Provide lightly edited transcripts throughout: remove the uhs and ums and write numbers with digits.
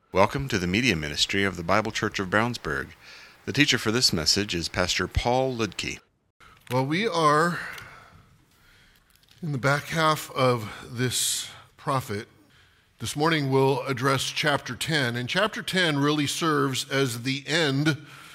Welcome to the media ministry of the Bible Church of Brownsburg. The teacher for this message is Pastor Paul Ludke. Well, we are in the back half of this prophet. This morning we'll address chapter 10, and chapter 10 really serves as the end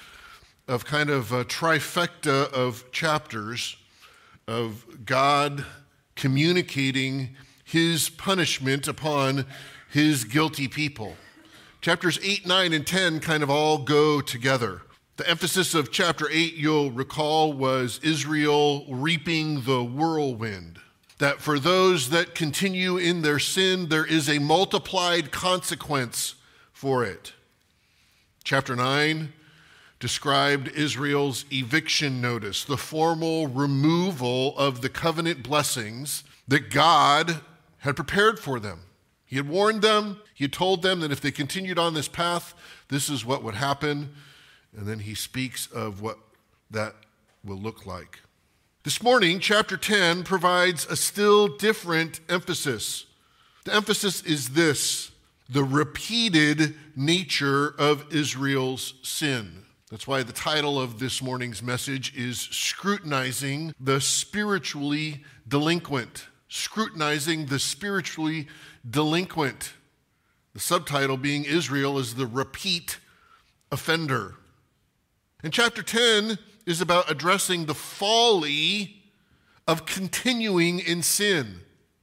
of kind of a trifecta of chapters of God communicating his punishment upon his guilty people. Chapters 8, 9, and 10 kind of all go together. The emphasis of chapter 8, you'll recall, was Israel reaping the whirlwind. That for those that continue in their sin, there is a multiplied consequence for it. Chapter 9 described Israel's eviction notice, the formal removal of the covenant blessings that God had prepared for them. He had warned them. He had told them that if they continued on this path, this is what would happen. And then he speaks of what that will look like. This morning, chapter 10 provides a still different emphasis. The emphasis is this: the repeated nature of Israel's sin. That's why the title of this morning's message is Scrutinizing the Spiritually Delinquent. Scrutinizing the spiritually delinquent. The subtitle being Israel is the repeat offender. And chapter 10 is about addressing the folly of continuing in sin.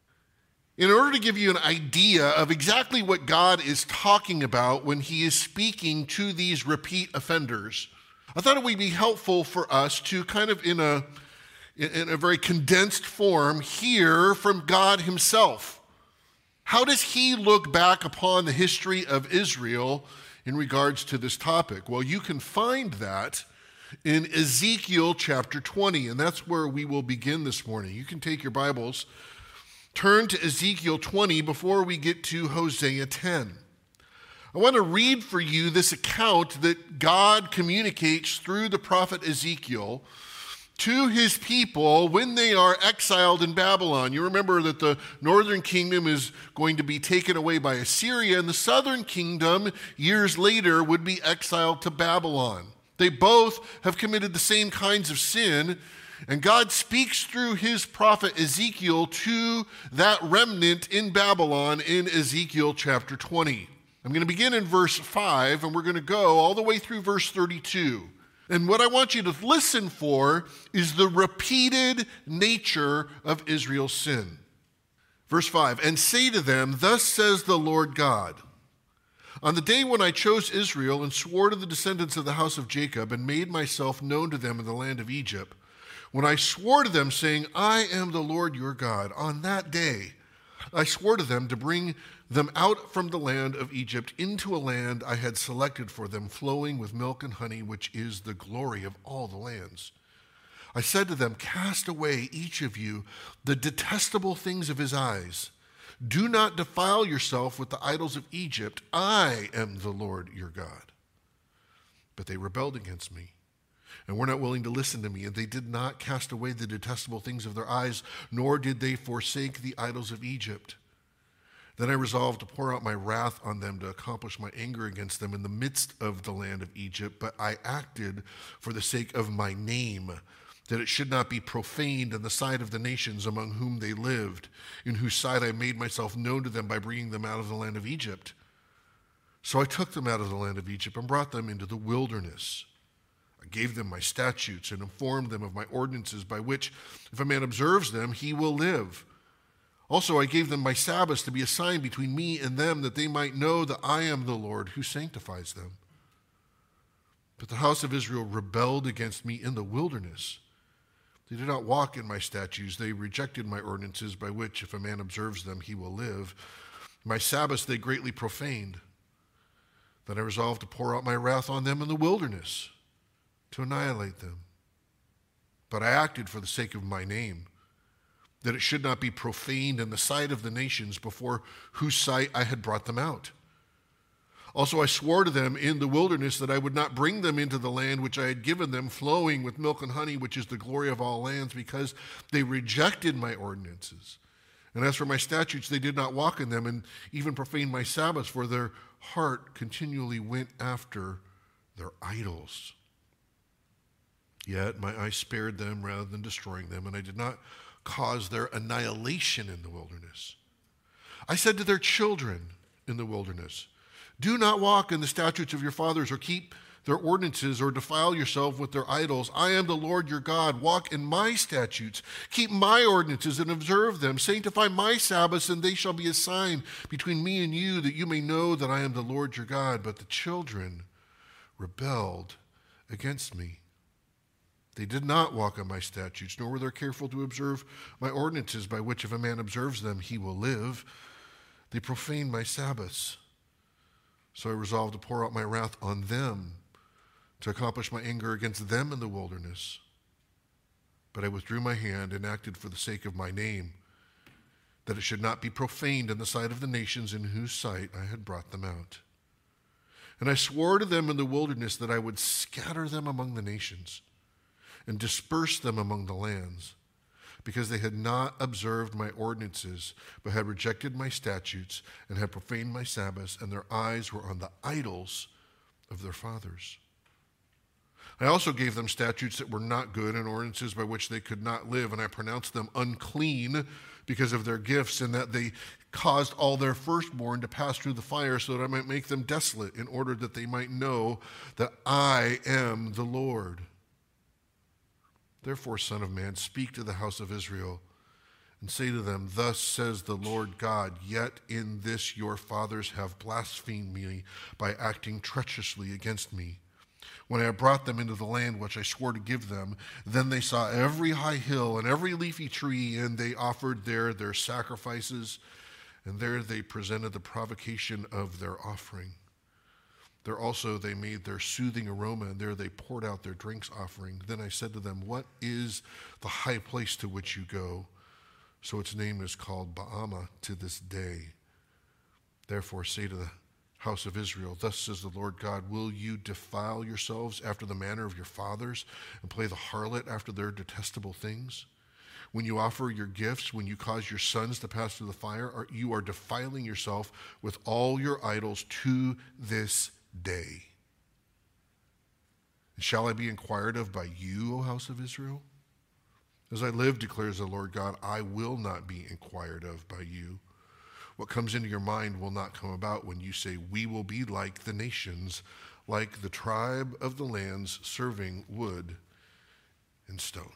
In order to give you an idea of exactly what God is talking about when he is speaking to these repeat offenders, I thought it would be helpful for us to kind of in a very condensed form hear from God himself. How does he look back upon the history of Israel in regards to this topic? Well, you can find that in Ezekiel chapter 20, and that's where we will begin this morning. You can take your Bibles, turn to Ezekiel 20 before we get to Hosea 10. I want to read for you this account that God communicates through the prophet Ezekiel to his people when they are exiled in Babylon. You remember that the northern kingdom is going to be taken away by Assyria, and the southern kingdom, years later, would be exiled to Babylon. They both have committed the same kinds of sin, and God speaks through his prophet Ezekiel to that remnant in Babylon in Ezekiel chapter 20. I'm going to begin in verse 5, and we're going to go all the way through verse 32. And what I want you to listen for is the repeated nature of Israel's sin. Verse 5, and say to them, thus says the Lord God, on the day when I chose Israel and swore to the descendants of the house of Jacob and made myself known to them in the land of Egypt, when I swore to them, saying, I am the Lord your God, on that day I swore to them to bring them out from the land of Egypt into a land I had selected for them, flowing with milk and honey, which is the glory of all the lands. I said to them, cast away each of you the detestable things of his eyes. Do not defile yourself with the idols of Egypt. I am the Lord your God. But they rebelled against me and were not willing to listen to me, and they did not cast away the detestable things of their eyes, nor did they forsake the idols of Egypt. Then I resolved to pour out my wrath on them to accomplish my anger against them in the midst of the land of Egypt, but I acted for the sake of my name, that it should not be profaned in the sight of the nations among whom they lived, in whose sight I made myself known to them by bringing them out of the land of Egypt. So I took them out of the land of Egypt and brought them into the wilderness. I gave them my statutes and informed them of my ordinances by which, if a man observes them, he will live. Also, I gave them my Sabbaths to be a sign between me and them, that they might know that I am the Lord who sanctifies them. But the house of Israel rebelled against me in the wilderness. They did not walk in my statutes. They rejected my ordinances by which, if a man observes them, he will live. My Sabbaths they greatly profaned. Then I resolved to pour out my wrath on them in the wilderness, to annihilate them. But I acted for the sake of my name, that it should not be profaned in the sight of the nations before whose sight I had brought them out. Also I swore to them in the wilderness that I would not bring them into the land which I had given them, flowing with milk and honey, which is the glory of all lands, because they rejected my ordinances And as for my statutes, they did not walk in them, and even profaned my Sabbaths, for their heart continually went after their idols. Yet my eye spared them rather than destroying them, and I did not cause their annihilation in the wilderness. I said to their children in the wilderness, do not walk in the statutes of your fathers, or keep their ordinances, or defile yourself with their idols. I am the Lord your God. Walk in my statutes, keep my ordinances, and observe them. Sanctify my Sabbaths, and they shall be a sign between me and you, that you may know that I am the Lord your God. But the children rebelled against me. They did not walk in my statutes, nor were they careful to observe my ordinances, by which if a man observes them, he will live. They profaned my Sabbaths. So I resolved to pour out my wrath on them, to accomplish my anger against them in the wilderness. But I withdrew my hand and acted for the sake of my name, that it should not be profaned in the sight of the nations in whose sight I had brought them out. And I swore to them in the wilderness that I would scatter them among the nations and disperse them among the lands, because they had not observed my ordinances, but had rejected my statutes and had profaned my Sabbaths, and their eyes were on the idols of their fathers. I also gave them statutes that were not good, and ordinances by which they could not live, and I pronounced them unclean because of their gifts, and that they caused all their firstborn to pass through the fire, so that I might make them desolate, in order that they might know that I am the Lord. Therefore, Son of Man, speak to the house of Israel, and say to them, thus says the Lord God, yet in this your fathers have blasphemed me by acting treacherously against me. When I brought them into the land which I swore to give them, then they saw every high hill and every leafy tree, and they offered there their sacrifices, and there they presented the provocation of their offering. There also they made their soothing aroma, and there they poured out their drinks offering. Then I said to them, what is the high place to which you go? So its name is called Baama to this day. Therefore say to the house of Israel, thus says the Lord God, will you defile yourselves after the manner of your fathers, and play the harlot after their detestable things? When you offer your gifts, when you cause your sons to pass through the fire, you are defiling yourself with all your idols to this day. And shall I be inquired of by you, O house of Israel? As I live, declares the Lord God, I will not be inquired of by you. What comes into your mind will not come about when you say, we will be like the nations, like the tribe of the lands, serving wood and stone.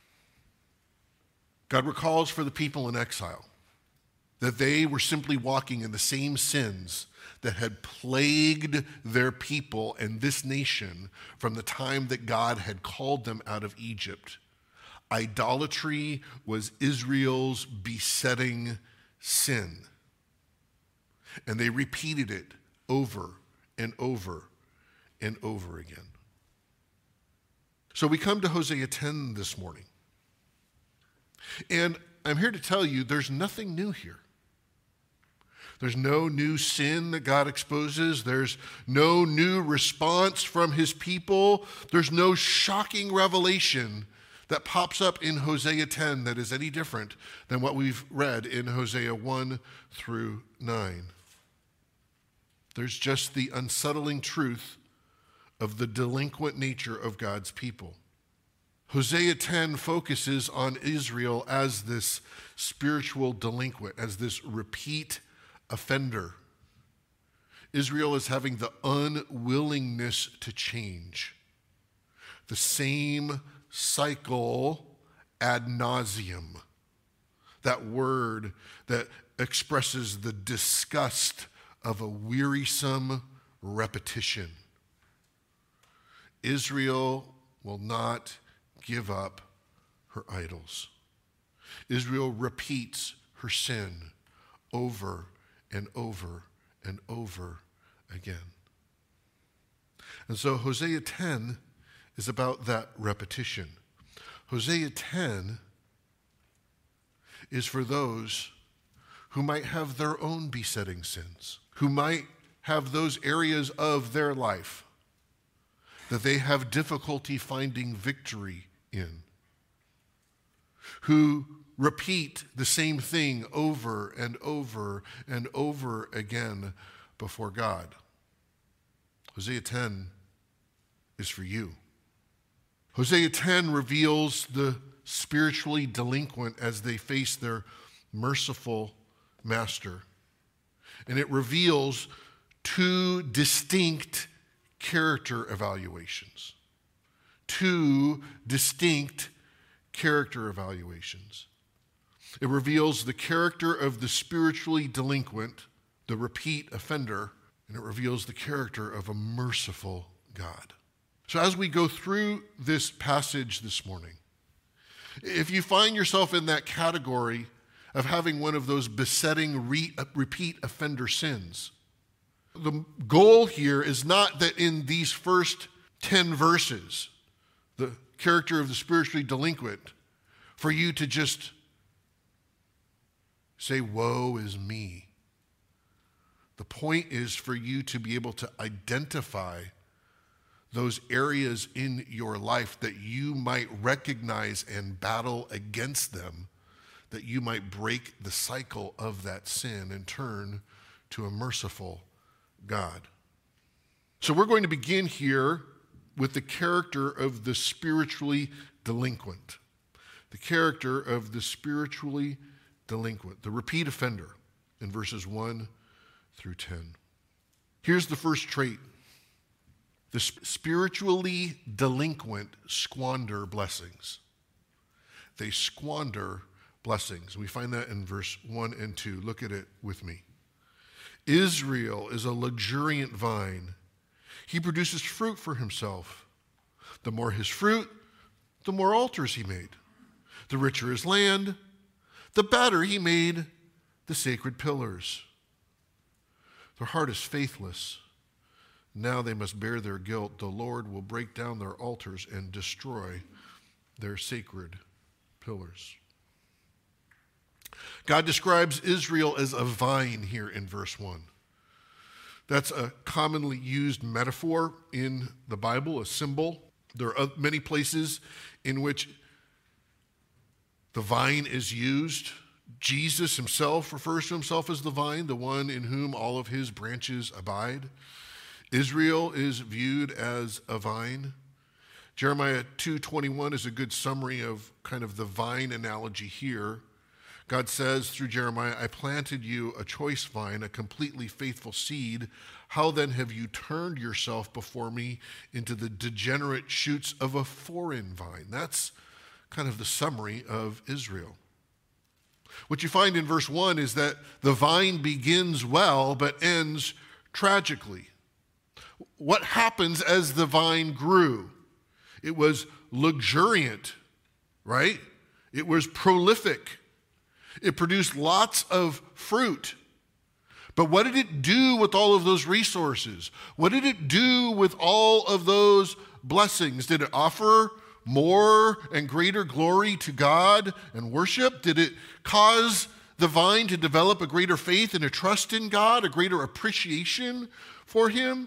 God recalls for the people in exile that they were simply walking in the same sins that had plagued their people and this nation from the time that God had called them out of Egypt. Idolatry was Israel's besetting sin. And they repeated it over and over and over again. So we come to Hosea 10 this morning. And I'm here to tell you there's nothing new here. There's no new sin that God exposes. There's no new response from his people. There's no shocking revelation that pops up in Hosea 10 that is any different than what we've read in Hosea 1 through 9. There's just the unsettling truth of the delinquent nature of God's people. Hosea 10 focuses on Israel as this spiritual delinquent, as this repeat offender. Israel is having the unwillingness to change. The same cycle ad nauseum. That word that expresses the disgust of a wearisome repetition. Israel will not give up her idols. Israel repeats her sin over and over and over again. And so Hosea 10 is about that repetition. Hosea 10 is for those who might have their own besetting sins, who might have those areas of their life that they have difficulty finding victory in, who repeat the same thing over and over and over again before God. Hosea 10 is for you. Hosea 10 reveals the spiritually delinquent as they face their merciful master. And it reveals two distinct character evaluations. Two distinct character evaluations. It reveals the character of the spiritually delinquent, the repeat offender, and it reveals the character of a merciful God. So as we go through this passage this morning, if you find yourself in that category of having one of those besetting repeat offender sins, the goal here is not that in these first 10 verses, the character of the spiritually delinquent, for you to just say, woe is me. The point is for you to be able to identify those areas in your life that you might recognize and battle against them, that you might break the cycle of that sin and turn to a merciful God. So we're going to begin here with the character of the spiritually delinquent. The character of the spiritually delinquent, the repeat offender, in verses 1 through 10. Here's the first trait. The spiritually delinquent squander blessings. They squander blessings. We find that in verse 1 and 2. Look at it with me. Israel is a luxuriant vine. He produces fruit for himself. The more his fruit, the more altars he made. The richer his land, the better he made the sacred pillars. Their heart is faithless. Now they must bear their guilt. The Lord will break down their altars and destroy their sacred pillars. God describes Israel as a vine here in verse 1. That's a commonly used metaphor in the Bible, a symbol. There are many places in which the vine is used. Jesus himself refers to himself as the vine, the one in whom all of his branches abide. Israel is viewed as a vine. Jeremiah 2:21 is a good summary of kind of the vine analogy here. God says through Jeremiah, I planted you a choice vine, a completely faithful seed. How then have you turned yourself before me into the degenerate shoots of a foreign vine? That's kind of the summary of Israel. What you find in verse 1 is that the vine begins well but ends tragically. What happens as the vine grew? It was luxuriant, right? It was prolific. It produced lots of fruit. But what did it do with all of those resources? What did it do with all of those blessings? Did it offer more and greater glory to God and worship? Did it cause the vine to develop a greater faith and a trust in God, a greater appreciation for him?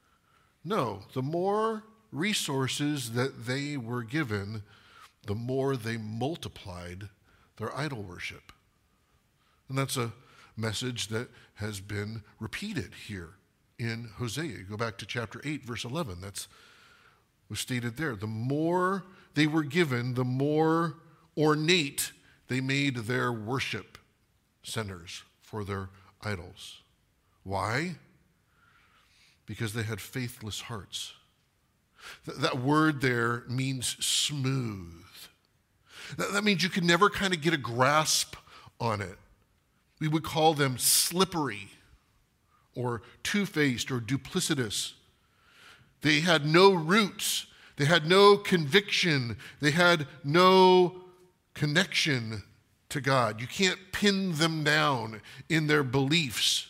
No. The more resources that they were given, the more they multiplied their idol worship. And that's a message that has been repeated here in Hosea. You go back to chapter 8, verse 11. That's was stated there. The more they were given, the more ornate they made their worship centers for their idols. Why? Because they had faithless hearts. That word there means smooth. That means you can never kind of get a grasp on it. We would call them slippery or two-faced or duplicitous. They had no roots. They had no conviction. They had no connection to God. You can't pin them down in their beliefs.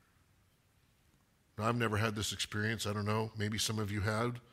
Now, I've never had this experience. I don't know. Maybe some of you have. Have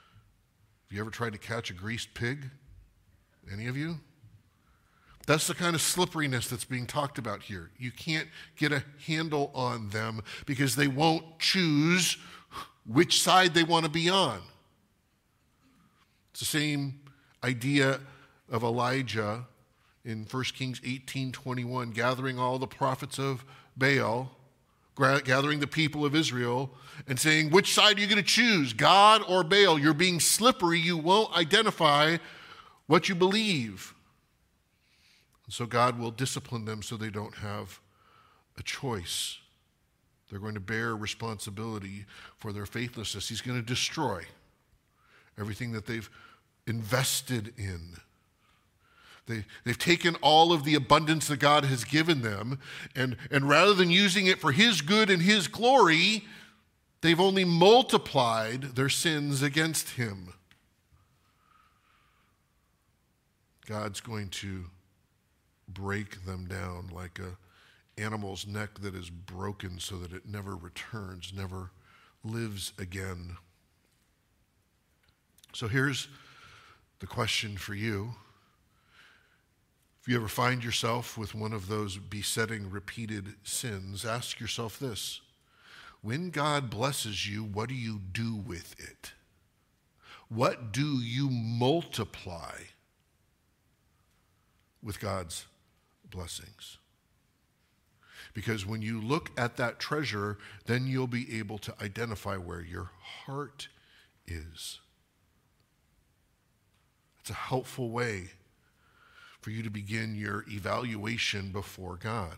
you ever tried to catch a greased pig? Any of you? That's the kind of slipperiness that's being talked about here. You can't get a handle on them because they won't choose which side they want to be on. It's the same idea of Elijah in 1 Kings 18:21, gathering all the prophets of Baal, gathering the people of Israel, and saying, which side are you going to choose, God or Baal? You're being slippery. You won't identify what you believe. And so God will discipline them so they don't have a choice. They're going to bear responsibility for their faithlessness. He's going to destroy everything that they've invested in. They've taken all of the abundance that God has given them, and rather than using it for His good and His glory, they've only multiplied their sins against Him. God's going to break them down like an animal's neck that is broken so that it never returns, never lives again. So here's the question for you. If you ever find yourself with one of those besetting repeated sins, ask yourself this: when God blesses you, what do you do with it? What do you multiply with God's blessings? Because when you look at that treasure, then you'll be able to identify where your heart is. It's a helpful way for you to begin your evaluation before God.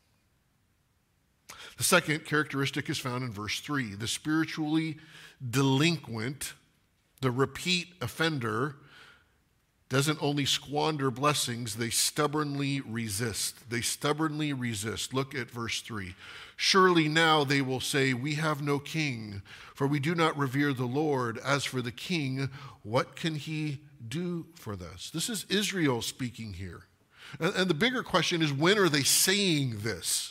The second characteristic is found in verse 3. The spiritually delinquent, the repeat offender, doesn't only squander blessings, they stubbornly resist. They stubbornly resist. Look at verse 3. Surely now they will say, we have no king, for we do not revere the Lord. As for the king, what can he do for us? This is Israel speaking here. And the bigger question is, when are they saying this?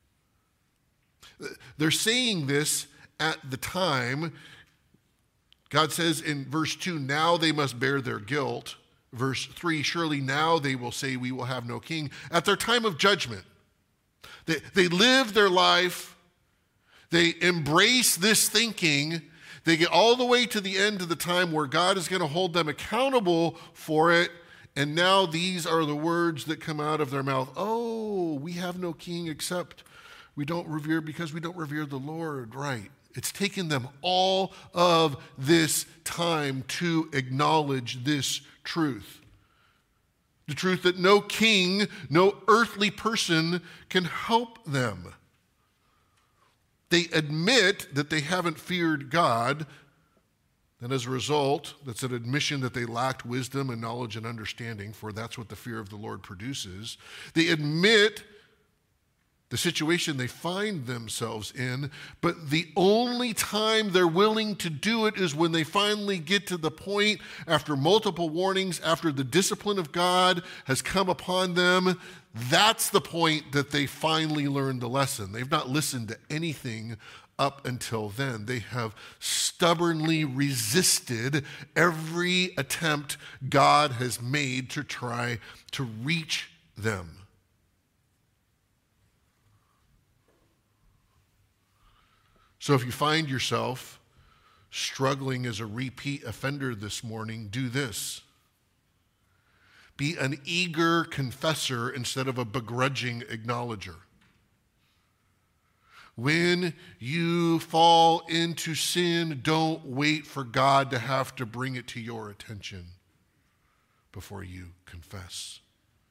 They're saying this at the time. God says in verse 2, now they must bear their guilt. Verse 3, surely now they will say, we will have no king. At their time of judgment, they live their life, they embrace this thinking, they get all the way to the end of the time where God is going to hold them accountable for it, and now these are the words that come out of their mouth. Oh, we have no king except we don't revere because we don't revere the Lord, right? It's taken them all of this time to acknowledge this truth. The truth that no king, no earthly person can help them. They admit that they haven't feared God, and as a result, that's an admission that they lacked wisdom and knowledge and understanding, for that's what the fear of the Lord produces. They admit the situation they find themselves in, but the only time they're willing to do it is when they finally get to the point, after multiple warnings, after the discipline of God has come upon them. That's the point that they finally learn the lesson. They've not listened to anything up until then. They have stubbornly resisted every attempt God has made to try to reach them. So if you find yourself struggling as a repeat offender this morning, do this. Be an eager confessor instead of a begrudging acknowledger. When you fall into sin, don't wait for God to have to bring it to your attention before you confess.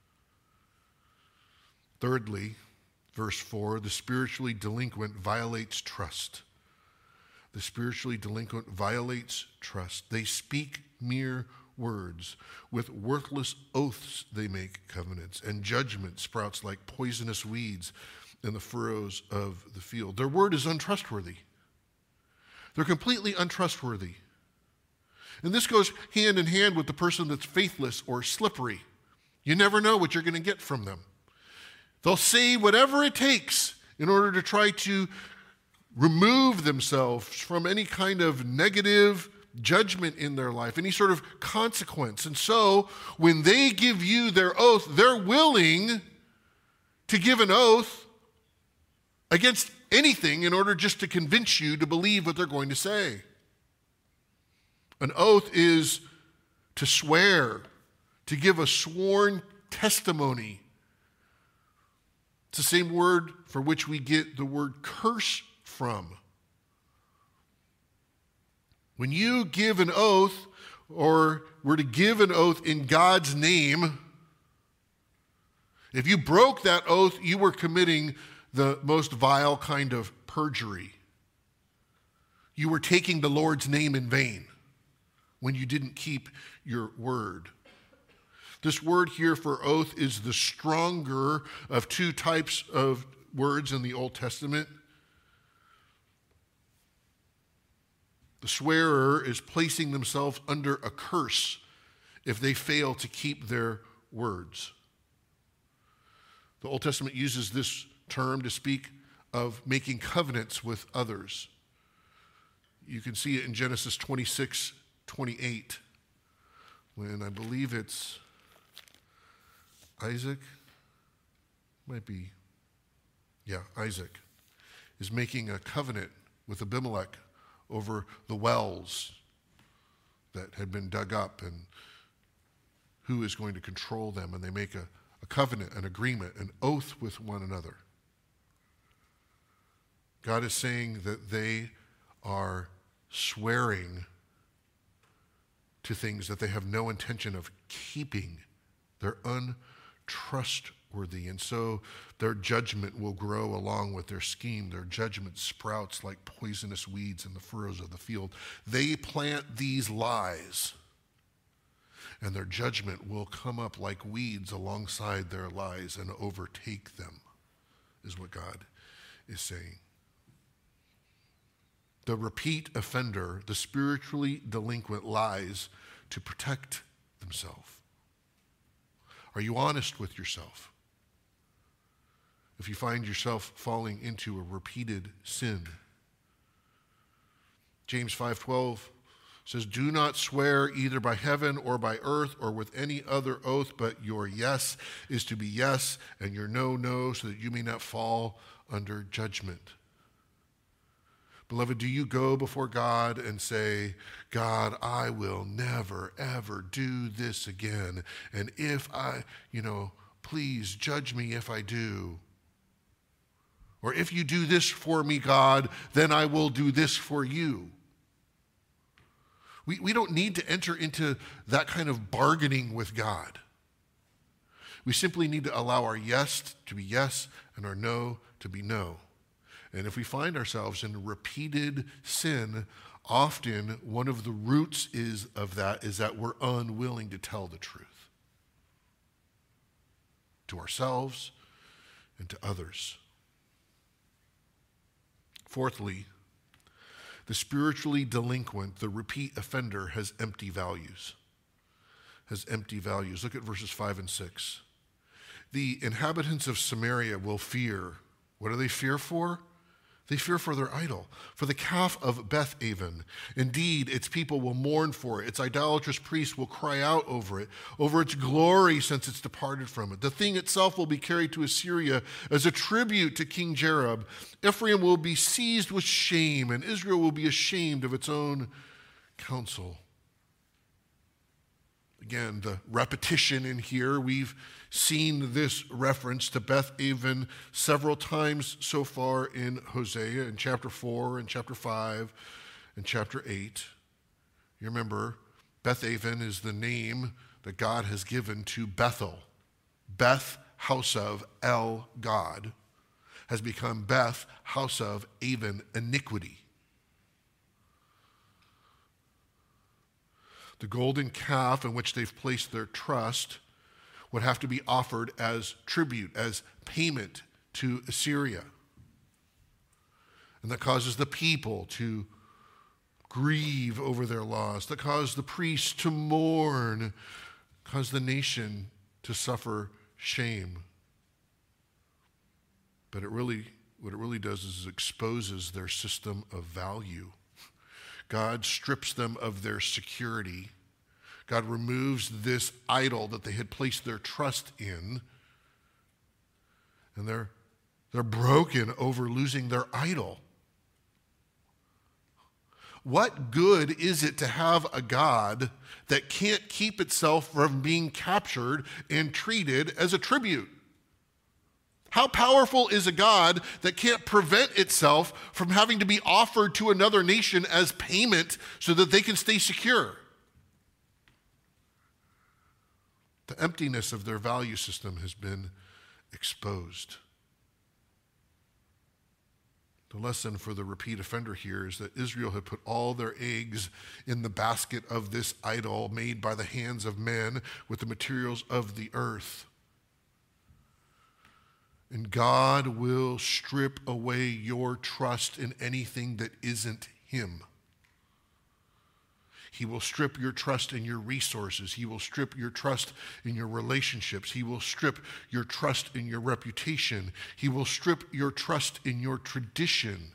Thirdly, verse 4, the spiritually delinquent violates trust. The spiritually delinquent violates trust. They speak mere words. With worthless oaths they make covenants, and judgment sprouts like poisonous weeds in the furrows of the field. Their word is untrustworthy. They're completely untrustworthy. And this goes hand in hand with the person that's faithless or slippery. You never know what you're going to get from them. They'll say whatever it takes in order to try to remove themselves from any kind of negative judgment in their life, any sort of consequence. And so when they give you their oath, they're willing to give an oath against anything in order just to convince you to believe what they're going to say. An oath is to swear, to give a sworn testimony. It's the same word for which we get the word curse from. When you give an oath, or were to give an oath in God's name, if you broke that oath, you were committing the most vile kind of perjury. You were taking the Lord's name in vain when you didn't keep your word. This word here for oath is the stronger of two types of words in the Old Testament. The swearer is placing themselves under a curse if they fail to keep their words. The Old Testament uses this term to speak of making covenants with others. You can see it in Genesis 26:28, when I believe it's Isaac, Isaac is making a covenant with Abimelech over the wells that had been dug up and who is going to control them. And they make a covenant, an agreement, an oath with one another. God is saying that they are swearing to things that they have no intention of keeping. They're untrustworthy, and so their judgment will grow along with their scheme. Their judgment sprouts like poisonous weeds in the furrows of the field. They plant these lies, and their judgment will come up like weeds alongside their lies and overtake them, is what God is saying. The repeat offender, the spiritually delinquent, lies to protect themselves. Are you honest with yourself? If you find yourself falling into a repeated sin. James 5:12 says, "Do not swear either by heaven or by earth or with any other oath, but your yes is to be yes and your no, no, so that you may not fall under judgment." Beloved, do you go before God and say, "God, I will never, ever do this again. And if I, please judge me if I do. Or if you do this for me, God, then I will do this for you." We don't need to enter into that kind of bargaining with God. We simply need to allow our yes to be yes and our no to be no. And if we find ourselves in repeated sin, often one of the roots is that we're unwilling to tell the truth to ourselves and to others. Fourthly, the spiritually delinquent, the repeat offender, has empty values. Look at verses 5 and 6. The inhabitants of Samaria will fear. What do they fear for? They fear for their idol, for the calf of Beth-aven. Indeed, its people will mourn for it. Its idolatrous priests will cry out over it, over its glory since it's departed from it. The thing itself will be carried to Assyria as a tribute to King Jareb. Ephraim will be seized with shame, and Israel will be ashamed of its own counsel. Again, the repetition in here, we've seen this reference to Beth-aven several times so far in Hosea, in chapter 4, and chapter 5, and chapter 8. You remember, Beth-aven is the name that God has given to Bethel. Beth, house of, El, God, has become Beth, house of, Aven, iniquity. The golden calf in which they've placed their trust would have to be offered as tribute, as payment to Assyria. And that causes the people to grieve over their loss, that causes the priests to mourn, cause the nation to suffer shame. But what it really does is it exposes their system of value. God strips them of their security. God removes this idol that they had placed their trust in. And they're broken over losing their idol. what good is it to have a God that can't keep itself from being captured and treated as a tribute? How powerful is a God that can't prevent itself from having to be offered to another nation as payment so that they can stay secure? The emptiness of their value system has been exposed. The lesson for the repeat offender here is that Israel had put all their eggs in the basket of this idol made by the hands of men with the materials of the earth. And God will strip away your trust in anything that isn't Him. He will strip your trust in your resources. He will strip your trust in your relationships. He will strip your trust in your reputation. He will strip your trust in your tradition.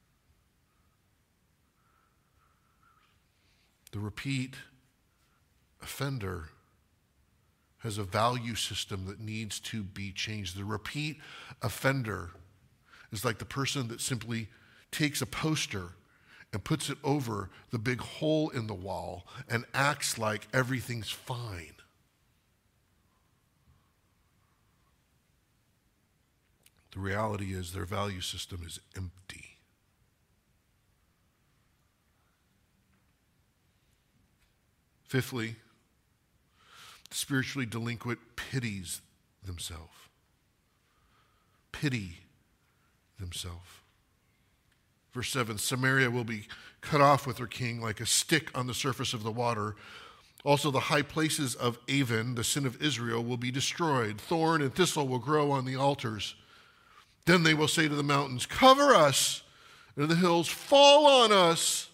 The repeat offender has a value system that needs to be changed. The repeat offender is like the person that simply takes a poster and puts it over the big hole in the wall and acts like everything's fine. The reality is their value system is empty. Fifthly, the spiritually delinquent pities themselves. Pity themselves. Verse 7, Samaria will be cut off with her king like a stick on the surface of the water. Also the high places of Avon, the sin of Israel, will be destroyed. Thorn and thistle will grow on the altars. Then they will say to the mountains, cover us, and to the hills, fall on us.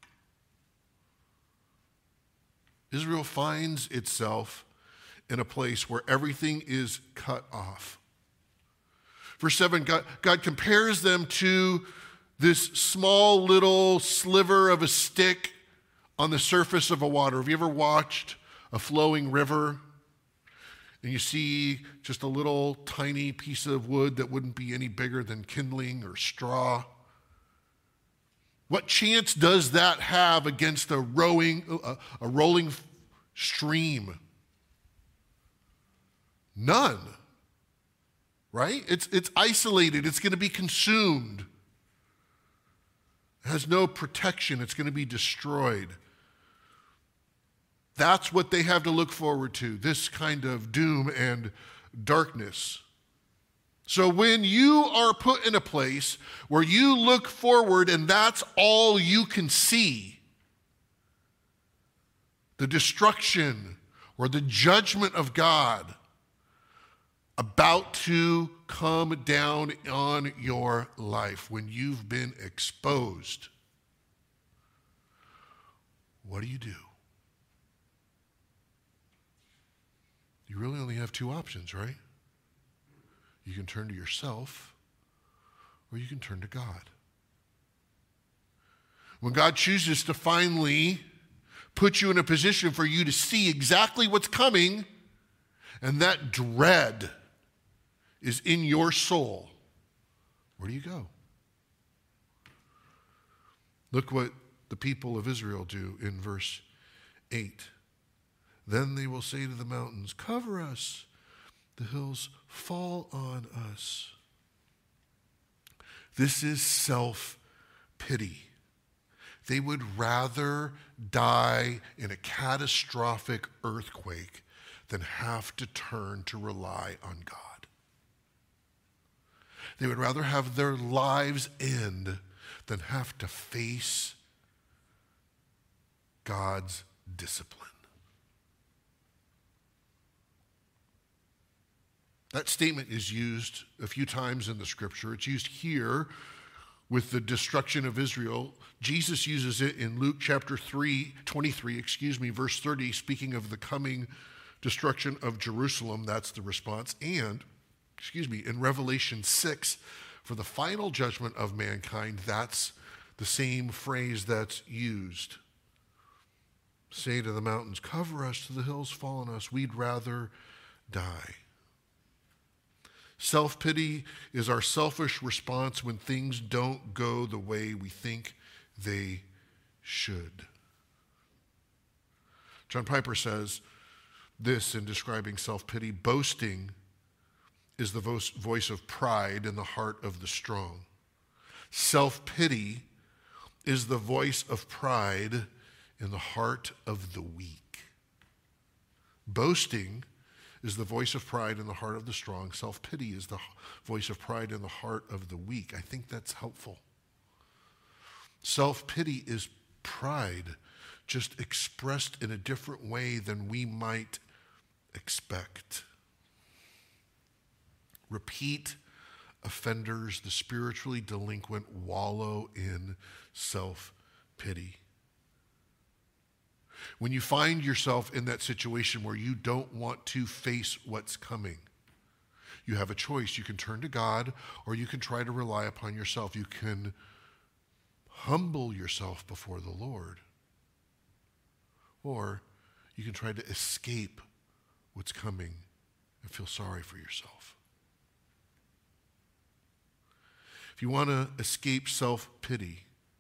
Israel finds itself in a place where everything is cut off. Verse 7, God compares them to this small little sliver of a stick on the surface of a water. Have you ever watched a flowing river and you see just a little tiny piece of wood that wouldn't be any bigger than kindling or straw? What chance does that have against a rolling stream? None, right? It's isolated. It's going to be consumed. It has no protection. It's going to be destroyed. That's what they have to look forward to, this kind of doom and darkness. So when you are put in a place where you look forward and that's all you can see, the destruction or the judgment of God about to come down on your life, when you've been exposed, what do? You really only have two options, right? You can turn to yourself or you can turn to God. When God chooses to finally put you in a position for you to see exactly what's coming, and that dread is in your soul, where do you go? Look what the people of Israel do in verse 8. Then they will say to the mountains, cover us. The hills, fall on us. This is self-pity. They would rather die in a catastrophic earthquake than have to turn to rely on God. They would rather have their lives end than have to face God's discipline. That statement is used a few times in the scripture. It's used here with the destruction of Israel. Jesus uses it in Luke chapter 23, verse 30, speaking of the coming destruction of Jerusalem. That's the response. And, in Revelation 6, for the final judgment of mankind, that's the same phrase that's used. Say to the mountains, cover us, to the hills, fall on us. We'd rather die. Self-pity is our selfish response when things don't go the way we think they should. John Piper says this in describing self-pity: boasting is the voice of pride in the heart of the strong. Self-pity is the voice of pride in the heart of the weak. Boasting is the voice of pride in the heart of the strong. Self-pity is the voice of pride in the heart of the weak. I think that's helpful. Self-pity is pride, just expressed in a different way than we might expect. Repeat offenders, the spiritually delinquent, wallow in self-pity. When you find yourself in that situation where you don't want to face what's coming, you have a choice. You can turn to God, or you can try to rely upon yourself. You can humble yourself before the Lord, or you can try to escape what's coming and feel sorry for yourself. If you want to escape self-pity,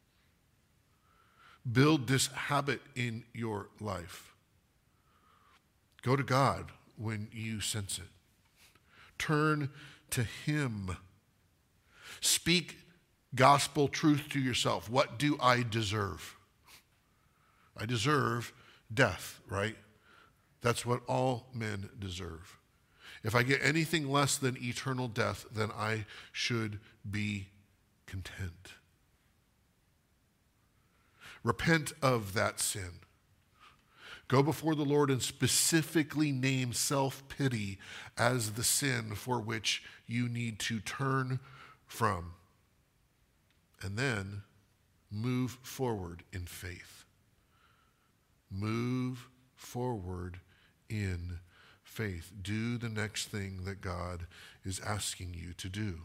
build this habit in your life. Go to God when you sense it. Turn to Him. Speak gospel truth to yourself. What do I deserve? I deserve death, right? That's what all men deserve. If I get anything less than eternal death, then I should be content. Repent of that sin. Go before the Lord and specifically name self-pity as the sin for which you need to turn from. And then move forward in faith. Move forward in faith. Do the next thing that God is asking you to do.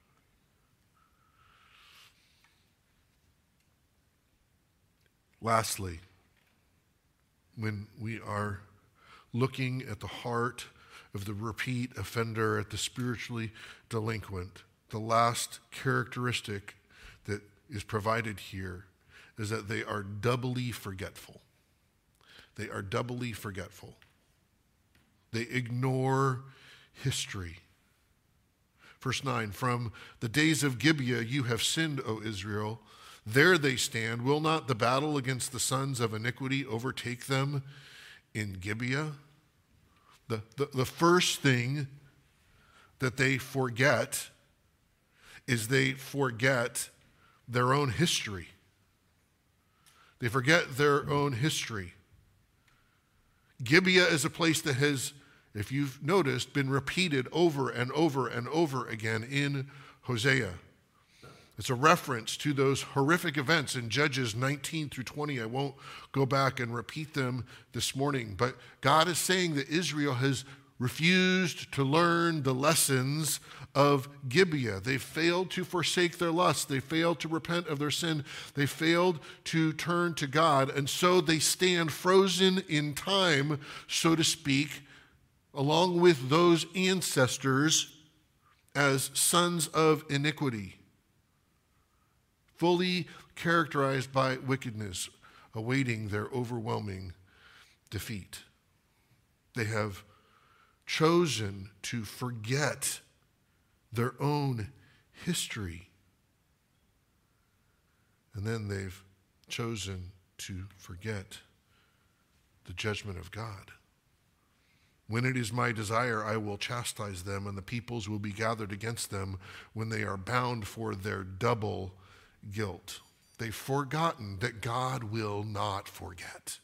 Lastly, when we are looking at the heart of the repeat offender, at the spiritually delinquent, the last characteristic that is provided here is that they are doubly forgetful. They are doubly forgetful. They ignore history. Verse 9, from the days of Gibeah you have sinned, O Israel. There they stand. Will not the battle against the sons of iniquity overtake them in Gibeah? The first thing that they forget is they forget their own history. They forget their own history. Gibeah is a place that has, if you've noticed, been repeated over and over and over again in Hosea. It's a reference to those horrific events in Judges 19 through 20. I won't go back and repeat them this morning, but God is saying that Israel has refused to learn the lessons of Gibeah. They failed to forsake their lust. They failed to repent of their sin. They failed to turn to God, and so they stand frozen in time, so to speak, along with those ancestors as sons of iniquity, fully characterized by wickedness, awaiting their overwhelming defeat. They have chosen to forget their own history. And then they've chosen to forget the judgment of God. When it is my desire, I will chastise them, and the peoples will be gathered against them when they are bound for their double guilt. They've forgotten that God will not forget.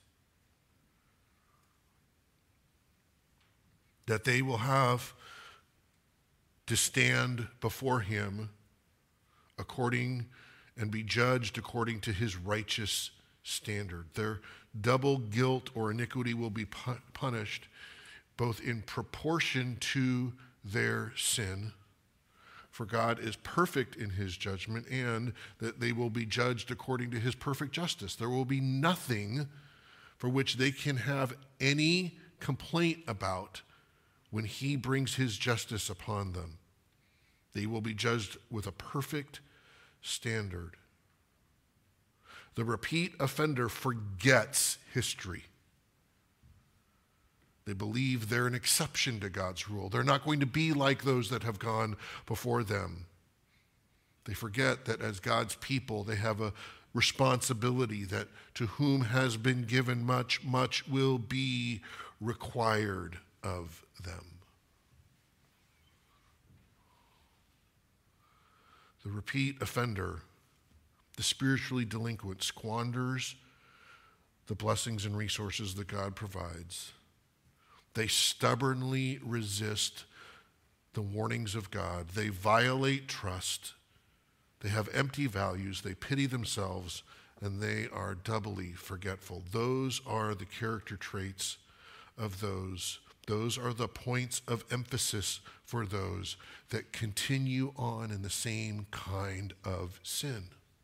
That they will have to stand before Him according and be judged according to His righteous standard. Their double guilt or iniquity will be punished both in proportion to their sin, for God is perfect in His judgment, and that they will be judged according to His perfect justice. There will be nothing for which they can have any complaint about when He brings His justice upon them. They will be judged with a perfect standard. The repeat offender forgets history. They believe they're an exception to God's rule. They're not going to be like those that have gone before them. They forget that as God's people, they have a responsibility that to whom has been given much, much will be required of them. The repeat offender, the spiritually delinquent, squanders the blessings and resources that God provides. They stubbornly resist the warnings of God. They violate trust. They have empty values. They pity themselves, and they are doubly forgetful. Those are the character traits of those. Those are the points of emphasis for those that continue on in the same kind of sin.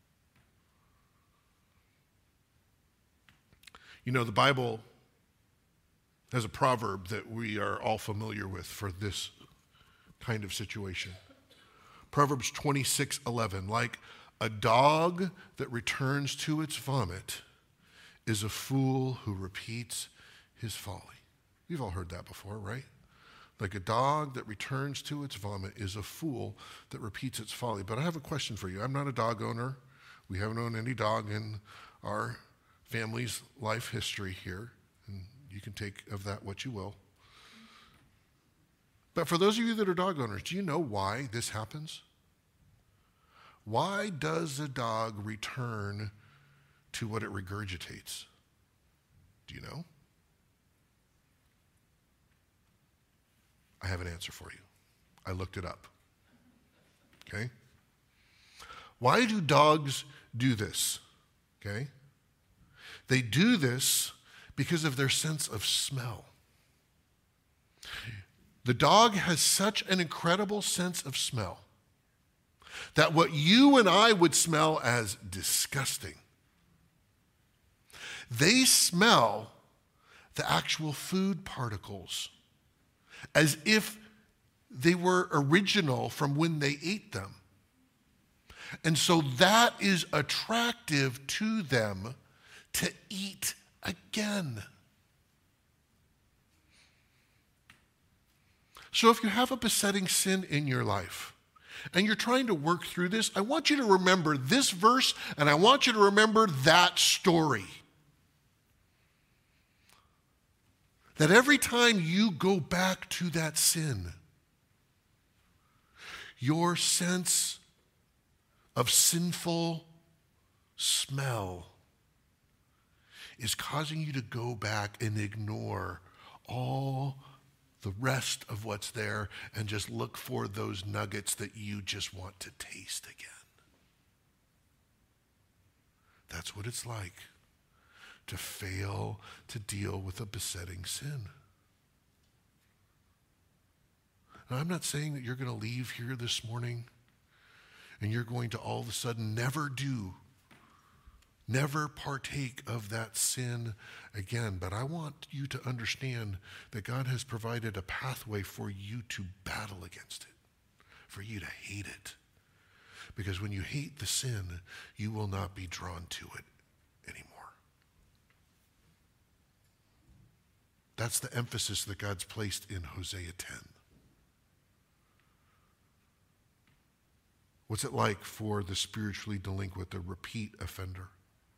You know, the Bible has a proverb that we are all familiar with for this kind of situation. Proverbs 26:11, like a dog that returns to its vomit is a fool who repeats his folly. You've all heard that before, right? Like a dog that returns to its vomit is a fool that repeats its folly. But I have a question for you. I'm not a dog owner. We haven't owned any dog in our family's life history here. And you can take of that what you will. But for those of you that are dog owners, do you know why this happens? Why does a dog return to what it regurgitates? Do you know? I have an answer for you. I looked it up. Okay? Why do dogs do this? Okay? They do this because of their sense of smell. The dog has such an incredible sense of smell that what you and I would smell as disgusting, they smell the actual food particles as if they were original from when they ate them. And so that is attractive to them to eat again. So if you have a besetting sin in your life and you're trying to work through this, I want you to remember this verse and I want you to remember that story. That every time you go back to that sin, your sense of sinful smell is causing you to go back and ignore all the rest of what's there and just look for those nuggets that you just want to taste again. That's what it's like to fail to deal with a besetting sin. Now, I'm not saying that you're going to leave here this morning and you're going to all of a sudden never partake of that sin again. But I want you to understand that God has provided a pathway for you to battle against it, for you to hate it. Because when you hate the sin, you will not be drawn to it anymore. That's the emphasis that God's placed in Hosea 10. What's it like for the spiritually delinquent, the repeat offender?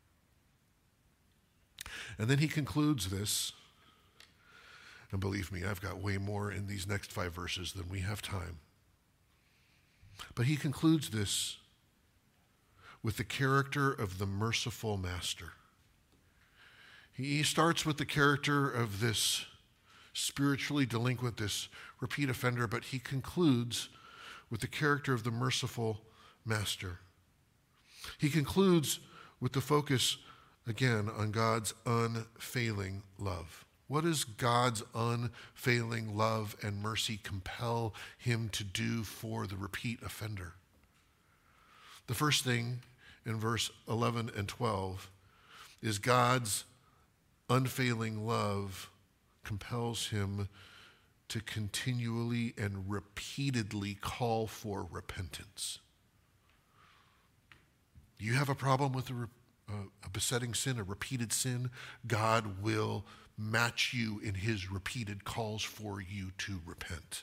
And then he concludes this, and believe me, I've got way more in these next 5 verses than we have time. But he concludes this with the character of the merciful master. He starts with the character of this spiritually delinquent, this repeat offender, but he concludes with the character of the merciful master. He concludes with the focus, again, on God's unfailing love. What does God's unfailing love and mercy compel him to do for the repeat offender? The first thing in verse 11 and 12 is God's unfailing love compels him to continually and repeatedly call for repentance. You have a problem with besetting sin, a repeated sin, God will match you in his repeated calls for you to repent.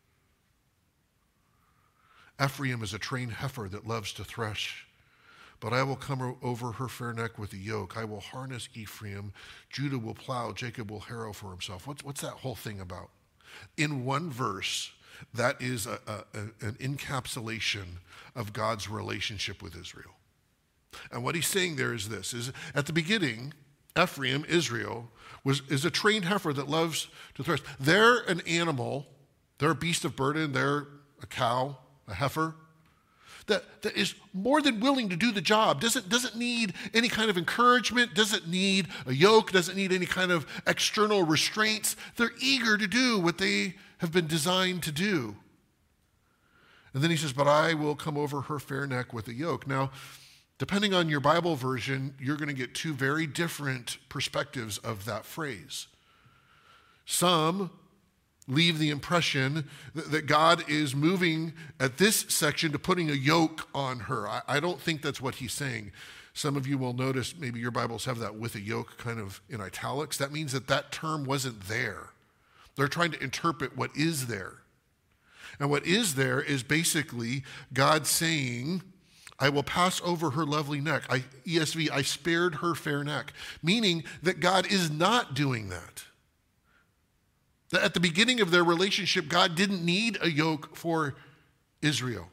Ephraim is a trained heifer that loves to thresh, but I will come over her fair neck with a yoke. I will harness Ephraim. Judah will plow. Jacob will harrow for himself. What's that whole thing about? In one verse, that is an encapsulation of God's relationship with Israel. And what he's saying there is this, is at the beginning, Ephraim, Israel, is a trained heifer that loves to thresh. They're an animal. They're a beast of burden. They're a cow, a heifer, that is more than willing to do the job, doesn't need any kind of encouragement, doesn't need a yoke, doesn't need any kind of external restraints. They're eager to do what they have been designed to do. And then he says, but I will come over her fair neck with a yoke. Now, depending on your Bible version, you're going to get two very different perspectives of that phrase. Some leave the impression that God is moving at this section to putting a yoke on her. I don't think that's what he's saying. Some of you will notice, maybe your Bibles have that with a yoke kind of in italics. That means that term wasn't there. They're trying to interpret what is there. And what is there is basically God saying, I will pass over her lovely neck. ESV, I spared her fair neck. Meaning that God is not doing that. That at the beginning of their relationship, God didn't need a yoke for Israel.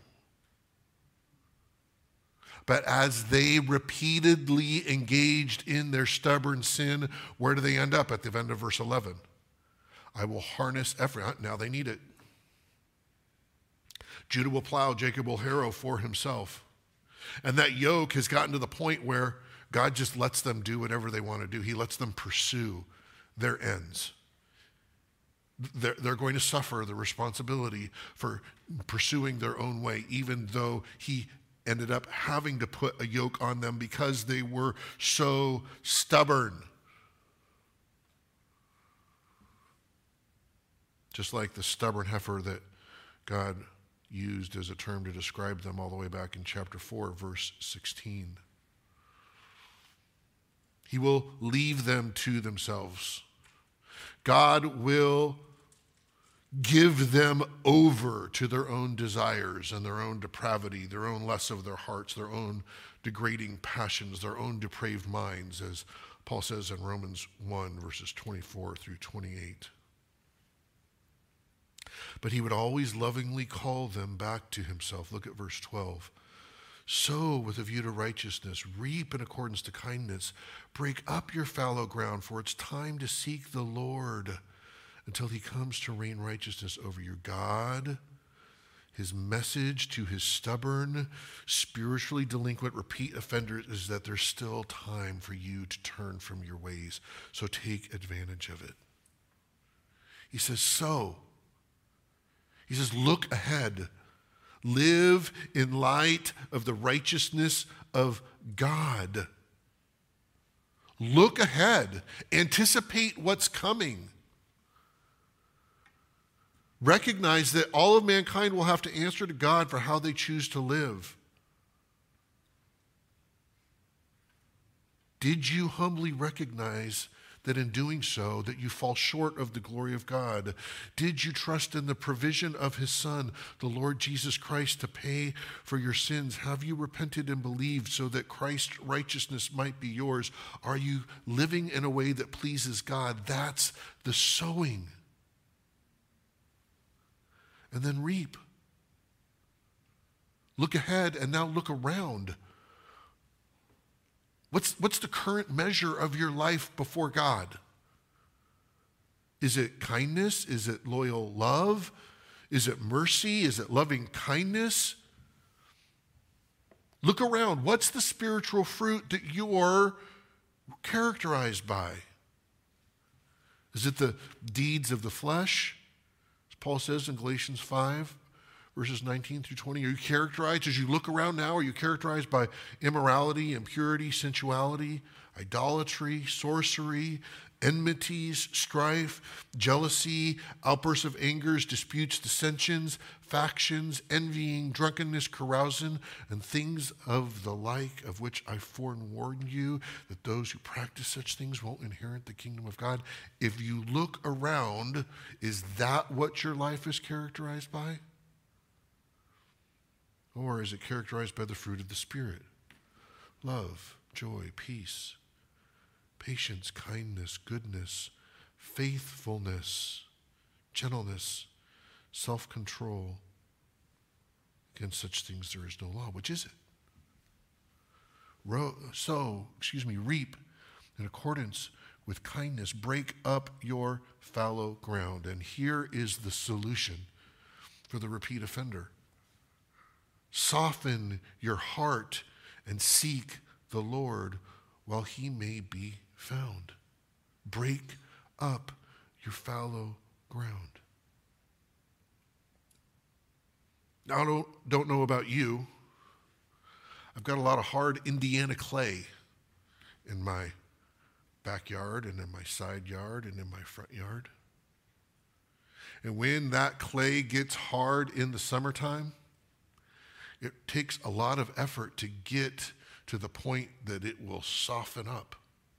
But as they repeatedly engaged in their stubborn sin, where do they end up at the end of verse 11? I will harness Ephraim. Now they need it. Judah will plow, Jacob will harrow for himself. And that yoke has gotten to the point where God just lets them do whatever they want to do. He lets them pursue their ends. They're going to suffer the responsibility for pursuing their own way, even though he ended up having to put a yoke on them because they were so stubborn. Just like the stubborn heifer that God used as a term to describe them all the way back in chapter 4, verse 16. He will leave them to themselves. God will give them over to their own desires and their own depravity, their own lust of their hearts, their own degrading passions, their own depraved minds, as Paul says in Romans 1, verses 24 through 28. But he would always lovingly call them back to himself. Look at verse 12. Sow with a view to righteousness, reap in accordance to kindness, break up your fallow ground, for it's time to seek the Lord until he comes to rain righteousness over you. God, his message to his stubborn, spiritually delinquent, repeat offenders is that there's still time for you to turn from your ways. So take advantage of it. He says, sow. He says, look ahead. Live in light of the righteousness of God. Look ahead. Anticipate what's coming. Recognize that all of mankind will have to answer to God for how they choose to live. Did you humbly recognize that in doing so, that you fall short of the glory of God? Did you trust in the provision of his Son, the Lord Jesus Christ, to pay for your sins? Have you repented and believed so that Christ's righteousness might be yours? Are you living in a way that pleases God? That's the sowing. And then reap. Look ahead and now look around. What's the current measure of your life before God? Is it kindness? Is it loyal love? Is it mercy? Is it loving kindness? Look around. What's the spiritual fruit that you're characterized by? Is it the deeds of the flesh? As Paul says in Galatians 5, verses 19 through 20, are you characterized, as you look around now, are you characterized by immorality, impurity, sensuality, idolatry, sorcery, enmities, strife, jealousy, outbursts of angers, disputes, dissensions, factions, envying, drunkenness, carousing, and things of the like, of which I forewarn you, that those who practice such things won't inherit the kingdom of God. If you look around, is that what your life is characterized by? Or is it characterized by the fruit of the Spirit? Love, joy, peace, patience, kindness, goodness, faithfulness, gentleness, self-control. Against such things there is no law. Which is it? Reap in accordance with kindness. Break up your fallow ground. And here is the solution for the repeat offender. Soften your heart and seek the Lord while he may be found. Break up your fallow ground. Now, I don't know about you. I've got a lot of hard Indiana clay in my backyard and in my side yard and in my front yard. And when that clay gets hard in the summertime, it takes a lot of effort to get to the point that it will soften up.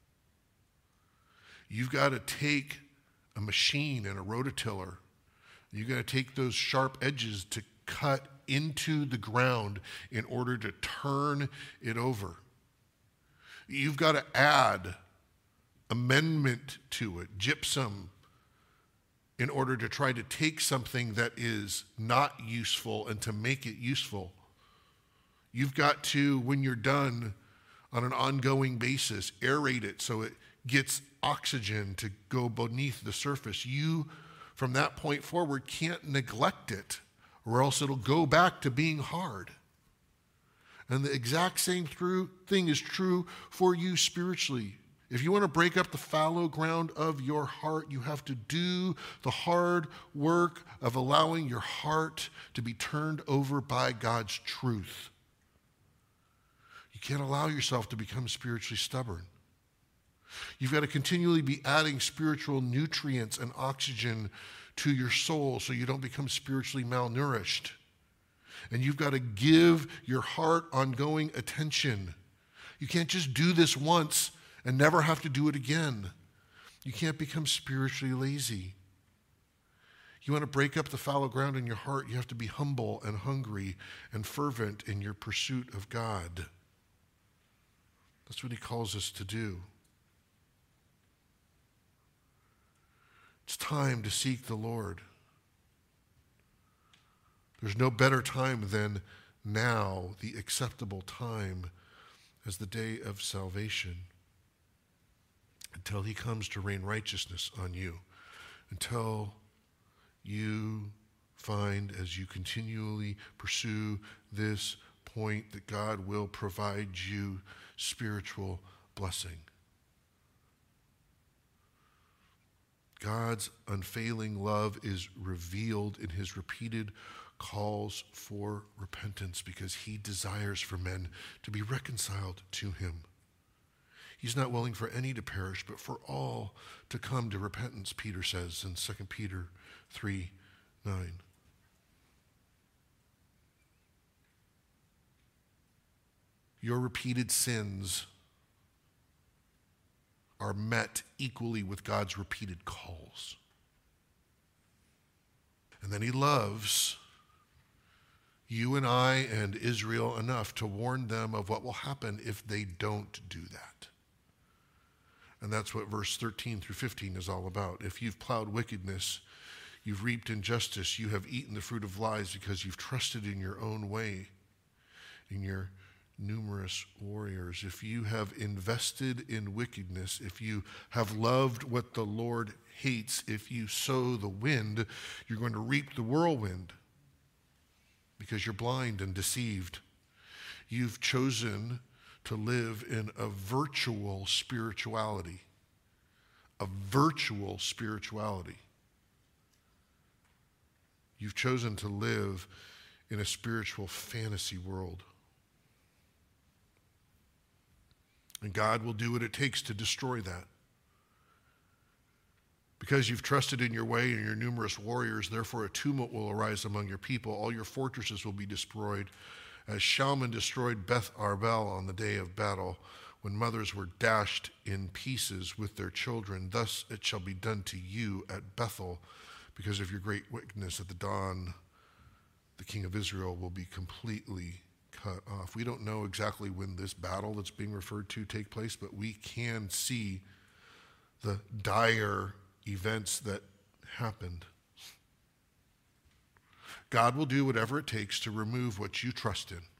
You've got to take a machine and a rototiller. You've got to take those sharp edges to cut into the ground in order to turn it over. You've got to add amendment to it, gypsum, in order to try to take something that is not useful and to make it useful. You've got to, when you're done on an ongoing basis, aerate it so it gets oxygen to go beneath the surface. You, from that point forward, can't neglect it, or else it'll go back to being hard. And the exact same thing is true for you spiritually. If you want to break up the fallow ground of your heart, you have to do the hard work of allowing your heart to be turned over by God's truth. You can't allow yourself to become spiritually stubborn. You've got to continually be adding spiritual nutrients and oxygen to your soul so you don't become spiritually malnourished. And you've got to give your heart ongoing attention. You can't just do this once and never have to do it again. You can't become spiritually lazy. You want to break up the fallow ground in your heart, you have to be humble and hungry and fervent in your pursuit of God. That's what he calls us to do. It's time to seek the Lord. There's no better time than now, the acceptable time, as the day of salvation, until he comes to rain righteousness on you, until you find, as you continually pursue this point, that God will provide you spiritual blessing. God's unfailing love is revealed in his repeated calls for repentance because he desires for men to be reconciled to him. He's not willing for any to perish, but for all to come to repentance, Peter says in 2 Peter 3:9. Your repeated sins are met equally with God's repeated calls. And then he loves you and I and Israel enough to warn them of what will happen if they don't do that. And that's what verse 13 through 15 is all about. If you've plowed wickedness, you've reaped injustice, you have eaten the fruit of lies because you've trusted in your own way, in your numerous warriors. If you have invested in wickedness, if you have loved what the Lord hates, if you sow the wind, you're going to reap the whirlwind because you're blind and deceived. You've chosen to live in a virtual spirituality. A virtual spirituality. You've chosen to live in a spiritual fantasy world. And God will do what it takes to destroy that. Because you've trusted in your way and your numerous warriors, therefore a tumult will arise among your people. All your fortresses will be destroyed, as Shalman destroyed Beth Arbel on the day of battle, when mothers were dashed in pieces with their children. Thus it shall be done to you at Bethel, because of your great wickedness. At the dawn, the king of Israel will be completely cut off. We don't know exactly when this battle that's being referred to take place, but we can see the dire events that happened. God will do whatever it takes to remove what you trust in,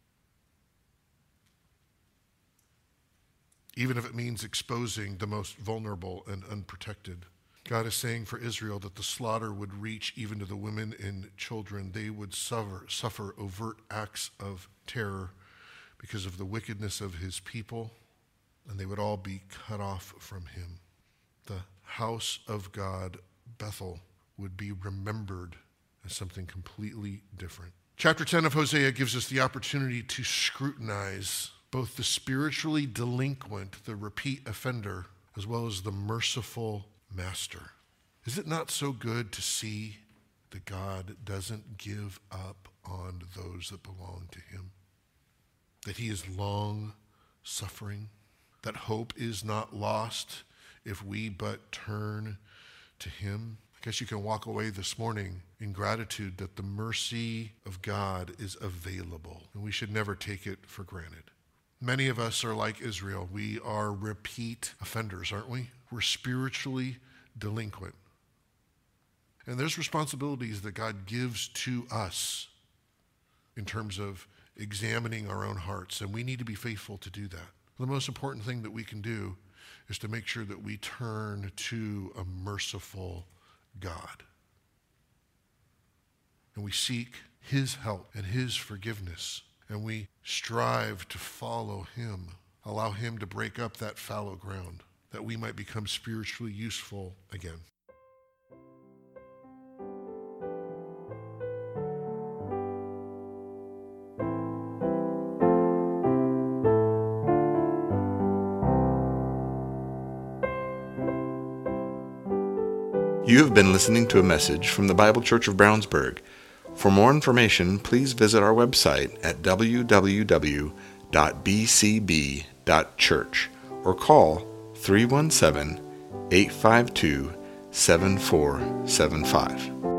even if it means exposing the most vulnerable and unprotected. God is saying for Israel that the slaughter would reach even to the women and children. They would suffer overt acts of terror because of the wickedness of his people, and they would all be cut off from him. The house of God, Bethel, would be remembered as something completely different. Chapter 10 of Hosea gives us the opportunity to scrutinize both the spiritually delinquent, the repeat offender, as well as the merciful master. Is it not so good to see that God doesn't give up on those that belong to him? That he is long suffering? That hope is not lost if we but turn to him? I guess you can walk away this morning in gratitude that the mercy of God is available, and we should never take it for granted. Many of us are like Israel. We are repeat offenders, aren't we? We're spiritually delinquent. And there's responsibilities that God gives to us in terms of examining our own hearts, and we need to be faithful to do that. The most important thing that we can do is to make sure that we turn to a merciful God. And we seek his help and his forgiveness, and we strive to follow him, allow him to break up that fallow ground, that we might become spiritually useful again. You have been listening to a message from the Bible Church of Brownsburg. For more information, please visit our website at www.bcb.church or call 317-852-7475.